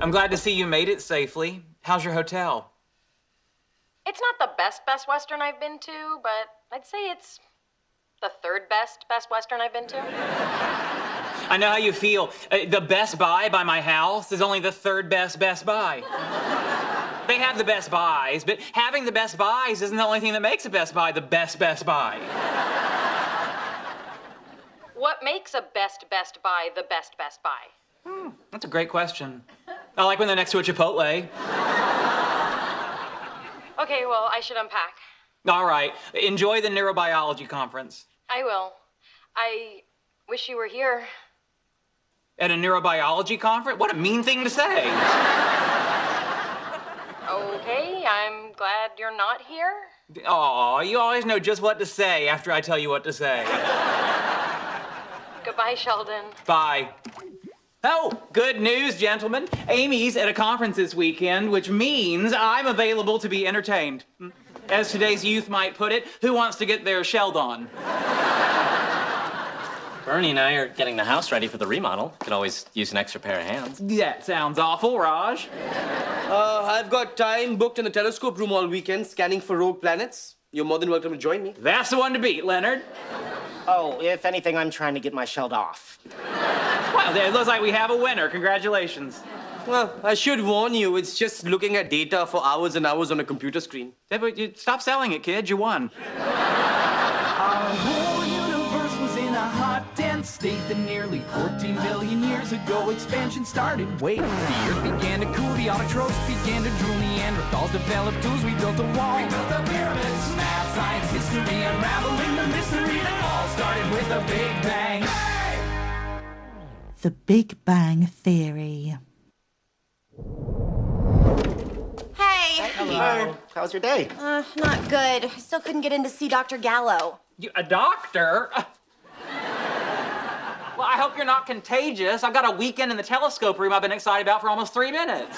I'm glad to see you made it safely. How's your hotel? It's not the best Western I've been to, but I'd say it's the third best Western I've been to. I know how you feel. The Best Buy by my house is only the third best Buy. They have the Best Buys, but having the Best Buys isn't the only thing that makes a Best Buy the best Buy. What makes a Best Buy the best Buy? That's a great question. I like when they're next to a Chipotle. Okay, well, I should unpack. All right. Enjoy the neurobiology conference. I will. I wish you were here. At a neurobiology conference? What a mean thing to say. Okay, I'm glad you're not here. Aw, you always know just what to say after I tell you what to say. Goodbye, Sheldon. Bye. Oh, good news, gentlemen. Amy's at a conference this weekend, which means I'm available to be entertained. As today's youth might put it, who wants to get their shelled on? Bernie and I are getting the house ready for the remodel. Could always use an extra pair of hands. That sounds awful, Raj. I've got time booked in the telescope room all weekend, scanning for rogue planets. You're more than welcome to join me. That's the one to beat, Leonard. Oh, if anything, I'm trying to get my shelled off. Well, it looks like we have a winner. Congratulations. Well, I should warn you, it's just looking at data for hours and hours on a computer screen. Stop selling it, kid. You won. Our whole universe was in a hot, dense state that nearly 14 billion years ago expansion started. Wait, the earth began to cool, the autotrophs began to drool, Neanderthals developed tools, we built a wall. We built the pyramids, math, science, history, unraveling the mystery that all started with a Big Bang. The Big Bang Theory. Hey. Hello. How's your day? Not good. I still couldn't get in to see Dr. Gallo. A doctor? Well, I hope you're not contagious. I've got a weekend in the telescope room I've been excited about for almost 3 minutes.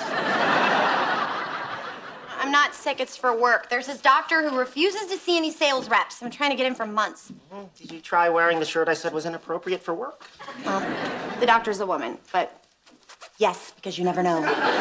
I'm not sick, it's for work. There's this doctor who refuses to see any sales reps. I'm trying to get in for months. Did you try wearing the shirt I said was inappropriate for work? The doctor's a woman, but yes, because you never know.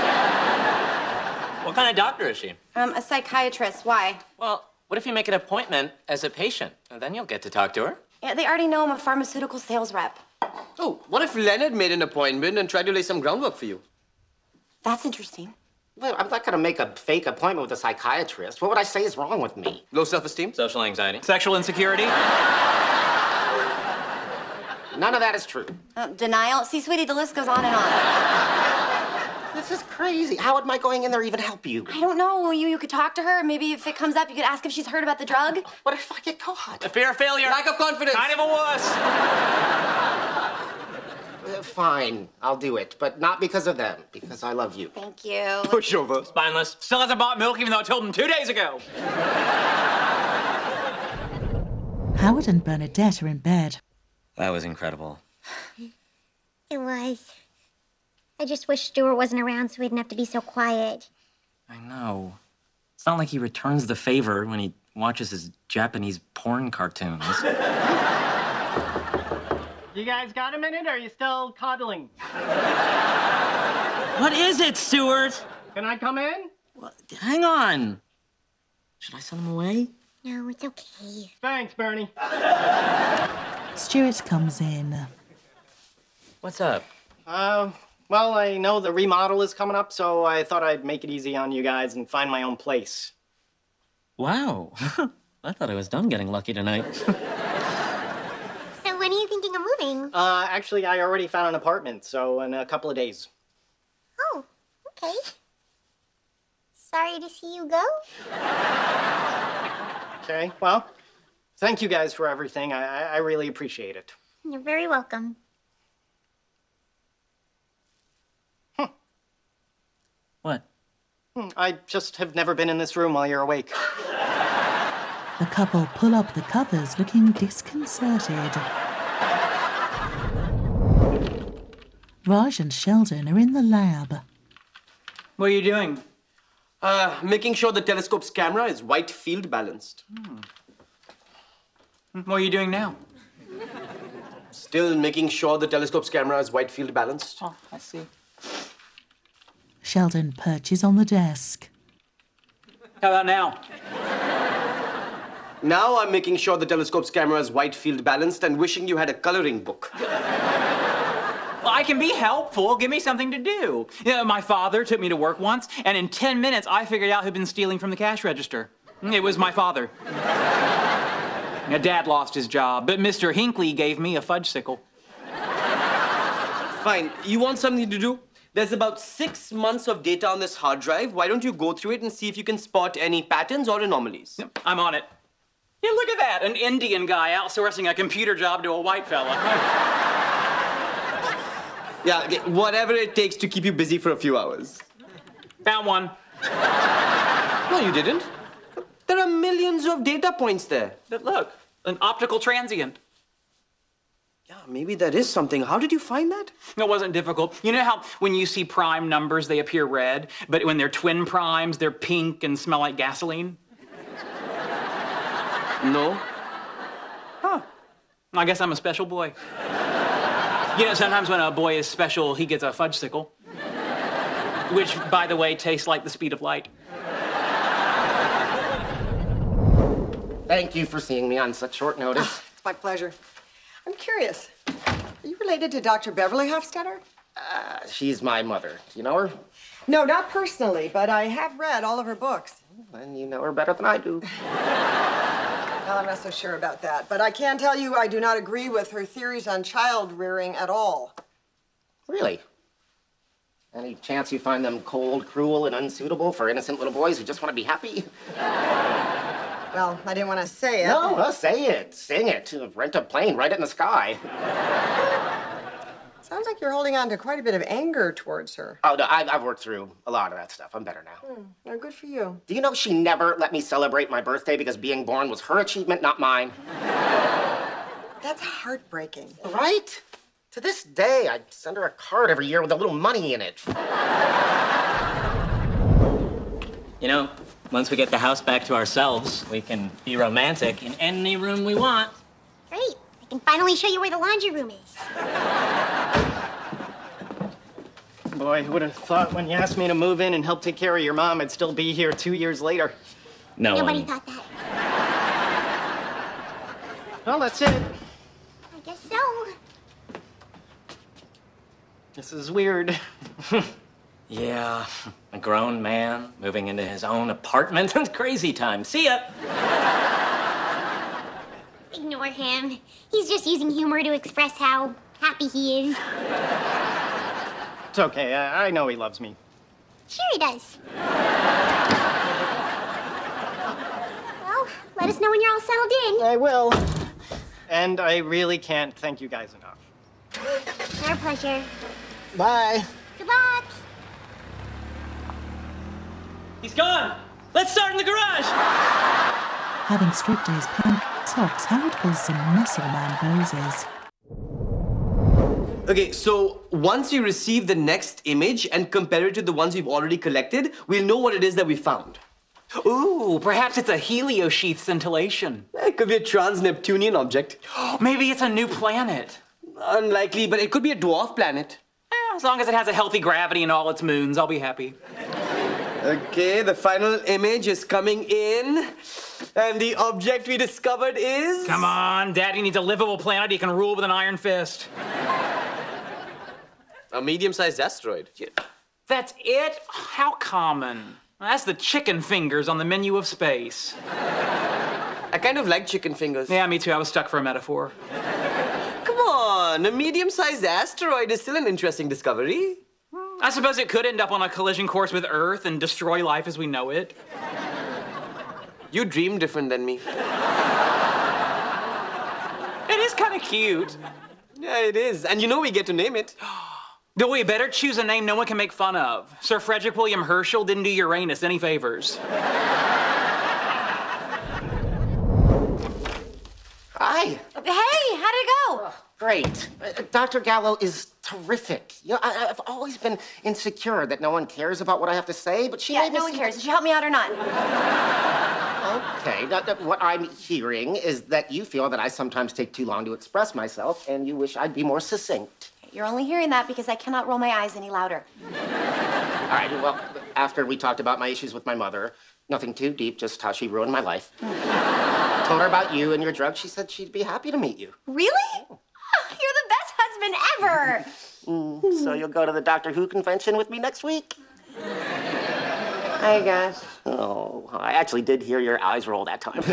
What kind of doctor is she? A psychiatrist. Why? Well, what if you make an appointment as a patient? And then you'll get to talk to her. Yeah, they already know I'm a pharmaceutical sales rep. Oh, what if Leonard made an appointment and tried to lay some groundwork for you? That's interesting. Well, I'm not going to make a fake appointment with a psychiatrist. What would I say is wrong with me? Low self-esteem? Social anxiety. Sexual insecurity? None of that is true. Denial. See, sweetie, the list goes on and on. This is crazy. How would my going in there even help you? I don't know. You could talk to her. Maybe if it comes up, you could ask if she's heard about the drug. What if I get caught? A fear of failure. Lack of confidence. Kind of a wuss. Fine, I'll do it. But not because of them. Because I love you. Thank you. Pushover. Spineless. Still hasn't bought milk even though I told him 2 days ago. Howard and Bernadette are in bed. That was incredible. It was. I just wish Stuart wasn't around so we didn't have to be so quiet. I know. It's not like he returns the favor when he watches his Japanese porn cartoons. You guys got a minute, or are you still coddling? What is it, Stuart? Can I come in? Hang on. Should I send him away? No, it's okay. Thanks, Bernie. Stuart comes in. What's up? Well, I know the remodel is coming up, so I thought I'd make it easy on you guys and find my own place. Wow. I thought I was done getting lucky tonight. So when are you thinking of moving? Actually, I already found an apartment, so in a couple of days. Oh, okay. Sorry to see you go. Okay, well, thank you guys for everything. I really appreciate it. You're very welcome. What? I just have never been in this room while you're awake. The couple pull up the covers looking disconcerted. Raj and Sheldon are in the lab. What are you doing? Making sure the telescope's camera is white field balanced. What are you doing now? Still making sure the telescope's camera is white field balanced. Oh, I see. Sheldon perches on the desk. How about now? Now I'm making sure the telescope's camera is white field balanced and wishing you had a coloring book. Well, I can be helpful. Give me something to do. You know, my father took me to work once, and in 10 minutes, I figured out who'd been stealing from the cash register. It was my father. Now, Dad lost his job, but Mr. Hinckley gave me a fudgesicle. Fine. You want something to do? There's about 6 months of data on this hard drive. Why don't you go through it and see if you can spot any patterns or anomalies? Yep, I'm on it. Yeah, look at that. An Indian guy outsourcing a computer job to a white fella. Yeah, okay, whatever it takes to keep you busy for a few hours. Found one. No, you didn't. There are millions of data points there. But look, an optical transient. Yeah, maybe that is something. How did you find that? It wasn't difficult. You know how when you see prime numbers, they appear red, but when they're twin primes, they're pink and smell like gasoline? No. Huh. I guess I'm a special boy. You know, sometimes when a boy is special, he gets a fudgesicle. Which, by the way, tastes like the speed of light. Thank you for seeing me on such short notice. Oh, it's my pleasure. I'm curious. Are you related to Dr. Beverly Hofstadter? She's my mother. Do you know her? No, not personally, but I have read all of her books. Then you know her better than I do. Well, I'm not so sure about that, but I can tell you I do not agree with her theories on child rearing at all. Really? Any chance you find them cold, cruel, and unsuitable for innocent little boys who just want to be happy? Well, I didn't want to say it. No, say it. Sing it. Rent a plane, write it in the sky. Sounds like you're holding on to quite a bit of anger towards her. Oh, no, I've worked through a lot of that stuff. I'm better now. Well, good for you. Do you know she never let me celebrate my birthday because being born was her achievement, not mine? That's heartbreaking. Right? To this day, I send her a card every year with a little money in it. You know, once we get the house back to ourselves, we can be romantic in any room we want. Great. I can finally show you where the laundry room is. Boy, who would have thought when you asked me to move in and help take care of your mom, I'd still be here 2 years later. No Nobody one. thought that. Well, that's it. I guess so. This is weird. Yeah, a grown man moving into his own apartment. Crazy time. See ya. Ignore him. He's just using humor to express how happy he is. It's okay. I know he loves me. Sure he does. Well, let us know when you're all settled in. I will. And I really can't thank you guys enough. Our pleasure. Bye. Good luck. He's gone. Let's start in the garage. Having stripped his pink socks, Howard pulls some muscle man poses. Okay, so once we receive the next image and compare it to the ones we've already collected, we'll know what it is that we found. Ooh, perhaps it's a heliosheath scintillation. It could be a trans-Neptunian object. Maybe it's a new planet. Unlikely, but it could be a dwarf planet. As long as it has a healthy gravity and all its moons, I'll be happy. Okay, the final image is coming in. And the object we discovered is... Come on, Daddy needs a livable planet he can rule with an iron fist. A medium-sized asteroid. That's it? How common. That's the chicken fingers on the menu of space. I kind of like chicken fingers. Yeah, me too. I was stuck for a metaphor. Come on, a medium-sized asteroid is still an interesting discovery. I suppose it could end up on a collision course with Earth and destroy life as we know it. You dream different than me. It is kind of cute. Yeah, it is. And you know we get to name it. Though we better choose a name no one can make fun of. Sir Frederick William Herschel didn't do Uranus any favors. Hi. Hey, how'd it go? Great. Dr. Gallo is terrific. You know, I've always been insecure that no one cares about what I have to say, but she Yeah, made me no one see- cares. Did you help me out or not? Okay, what I'm hearing is that you feel that I sometimes take too long to express myself, and you wish I'd be more succinct. You're only hearing that because I cannot roll my eyes any louder. right, well, after we talked about my issues with my mother, nothing too deep, just how she ruined my life. Told her about you and your drugs. She said she'd be happy to meet you. Really? Oh, you're the best husband ever. So you'll go to the Doctor Who convention with me next week? Hi, guys. Oh, I actually did hear your eyes roll that time.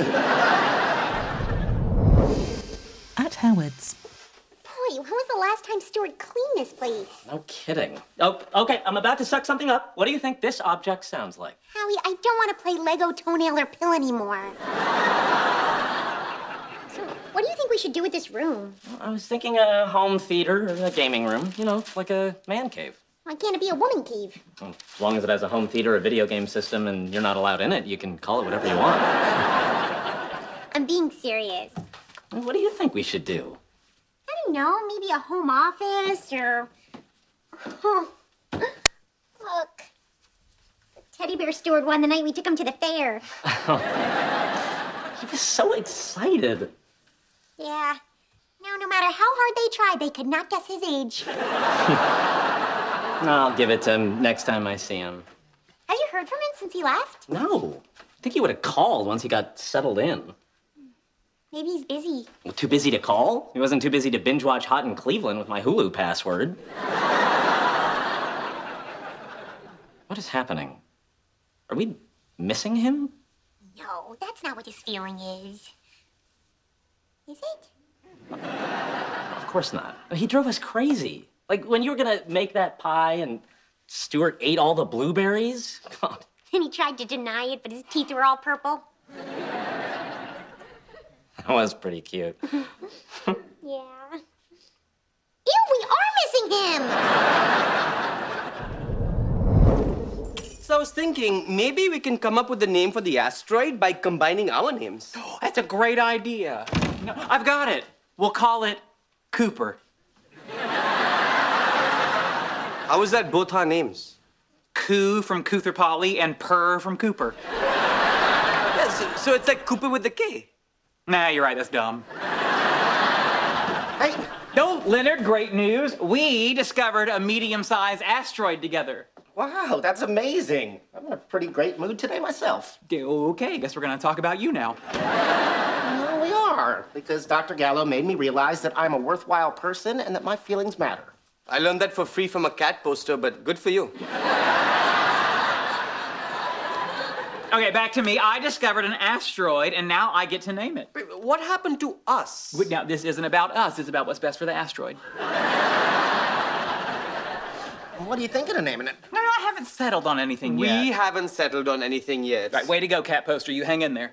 At Howard's. Boy, when was the last time Stuart cleaned this place? No kidding. Oh, okay, I'm about to suck something up. What do you think this object sounds like? Howie, I don't want to play Lego toenail or pill anymore. So, what do you think we should do with this room? Well, I was thinking a home theater or a gaming room, you know, like a man cave. Why can't it be a woman cave? Well, as long as it has a home theater, a video game system, and you're not allowed in it, you can call it whatever you want. I'm being serious. Well, what do you think we should do? I don't know, maybe a home office or... Oh, look. The teddy bear Stuart won the night we took him to the fair. He was so excited. Yeah. Now, no matter how hard they tried, they could not guess his age. I'll give it to him next time I see him. Have you heard from him since he left? No. I think he would have called once he got settled in. Maybe he's busy. Well, too busy to call? He wasn't too busy to binge watch Hot in Cleveland with my Hulu password. What is happening? Are we missing him? No, that's not what his feeling is. Is it? Of course not. He drove us crazy. Like when you were gonna make that pie and Stuart ate all the blueberries. God. And he tried to deny it, but his teeth were all purple. That was pretty cute. Yeah. Ew, we are missing him! So I was thinking, maybe we can come up with a name for the asteroid by combining our names. Oh, that's a great idea. No, I've got it. We'll call it Cooper. How is that both our names? Coo from Cooper Polly and Purr from Cooper. Yeah, so it's like Cooper with the K. Nah, you're right. That's dumb. Hey, No, Leonard, great news. We discovered a medium-sized asteroid together. wow, that's amazing. I'm in a pretty great mood today myself. Okay, guess we're going to talk about you now. Well, we are, because Dr. Gallo made me realize that I'm a worthwhile person and that my feelings matter. I learned that for free from a cat poster, but good for you. Okay, back to me. I discovered an asteroid, and now I get to name it. Wait, what happened to us? Now, this isn't about us. It's about what's best for the asteroid. What are you thinking of naming it? No, I haven't settled on anything yet. We haven't settled on anything yet. Right, way to go, cat poster. You hang in there.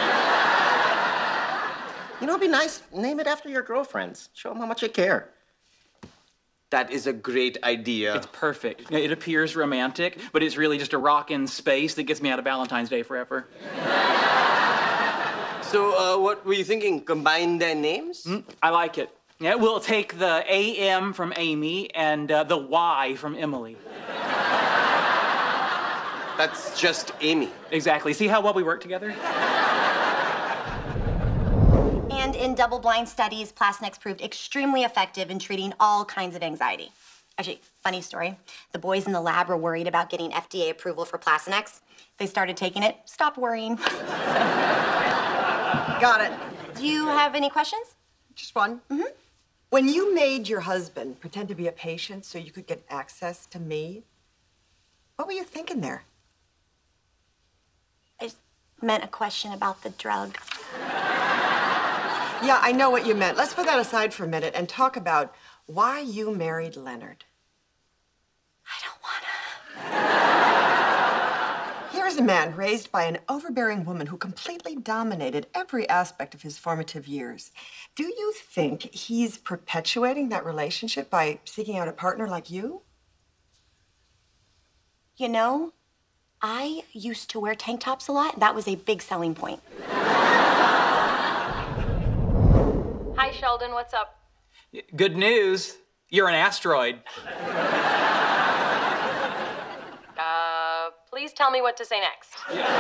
You know, it'd be nice. Name it after your girlfriends. Show them how much you care. That is a great idea. It's perfect. It appears romantic, but it's really just a rock in space that gets me out of Valentine's Day forever. So, what were you thinking? Combine their names? I like it. Yeah, we'll take the A-M from Amy and the Y from Emily. That's just Amy. Exactly. See how well we work together? And in double-blind studies, Plastinex proved extremely effective in treating all kinds of anxiety. Actually, funny story. The boys in the lab were worried about getting FDA approval for Plastinex. They started taking it, stopped worrying. Got it. Do you have any questions? Just one. Mm-hmm. When you made your husband pretend to be a patient so you could get access to me, what were you thinking there? I just meant a question about the drug. Yeah, I know what you meant. Let's put that aside for a minute and talk about why you married Leonard. I don't wanna. Here's a man raised by an overbearing woman who completely dominated every aspect of his formative years. Do you think he's perpetuating that relationship by seeking out a partner like you? You know, I used to wear tank tops a lot. That was a big selling point. Hi, Sheldon. What's up? Good news. You're an asteroid. Please tell me what to say next.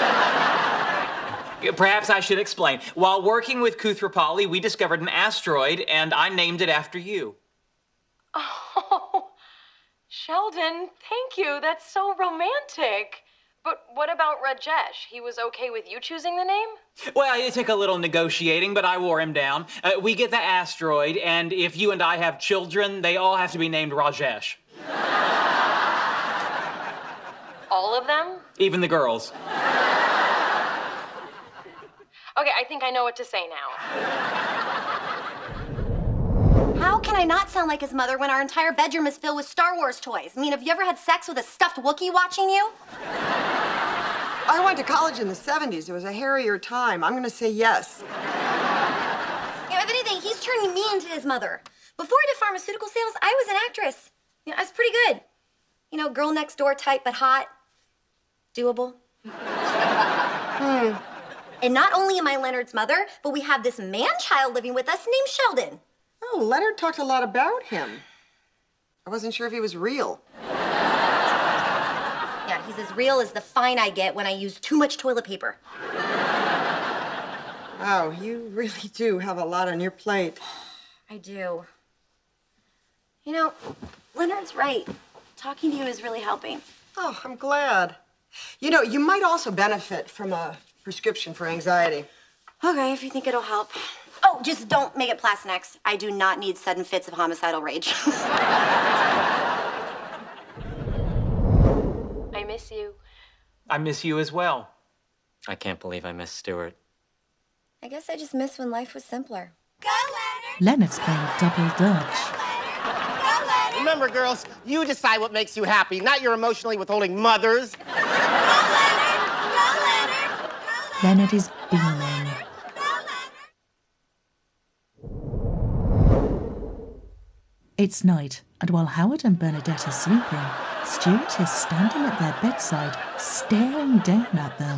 Perhaps I should explain. While working with Koothrappali, we discovered an asteroid, and I named it after you. Oh, Sheldon, thank you. That's so romantic. But what about Rajesh? He was okay with you choosing the name? Well, it took a little negotiating, but I wore him down. We get the asteroid, and if you and I have children, they all have to be named Rajesh. All of them? Even the girls. Okay, I think I know what to say now. How can I not sound like his mother when our entire bedroom is filled with Star Wars toys? I mean, have you ever had sex with a stuffed Wookiee watching you? I went to college in the 70s. It was a hairier time. I'm going to say yes. If anything, he's turning me into his mother. Before I did pharmaceutical sales, I was an actress. I was pretty good. Girl next door type, but hot. Doable. And not only am I Leonard's mother, but we have this man-child living with us named Sheldon. Oh, Leonard talked a lot about him. I wasn't sure if he was real. Yeah, he's as real as the fine I get when I use too much toilet paper. Wow, you really do have a lot on your plate. I do. Leonard's right. Talking to you is really helping. Oh, I'm glad. You might also benefit from a prescription for anxiety. Okay, if you think it'll help. Oh, just don't make it Plastinex. I do not need sudden fits of homicidal rage. I miss you. I miss you as well. I can't believe I missed Stuart. I guess I just miss when life was simpler. Leonard's playing double dutch. Remember, girls, you decide what makes you happy, not your emotionally withholding mothers. Leonard is beaming. It's night, and while Howard and Bernadette are sleeping, Stuart is standing at their bedside, staring down at them.